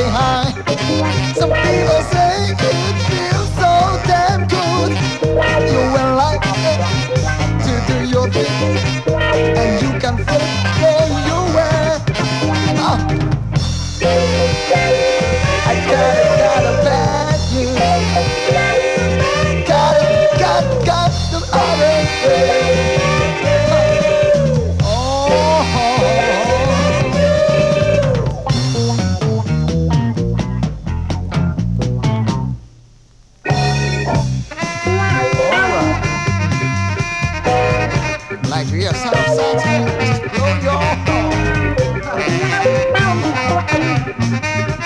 high. Some people say it feels so damn good. You will like it to do your thing, and you can flip anywhere. Oh. I gotta bad news. Got the orange. Like real Southside, just blow your horn.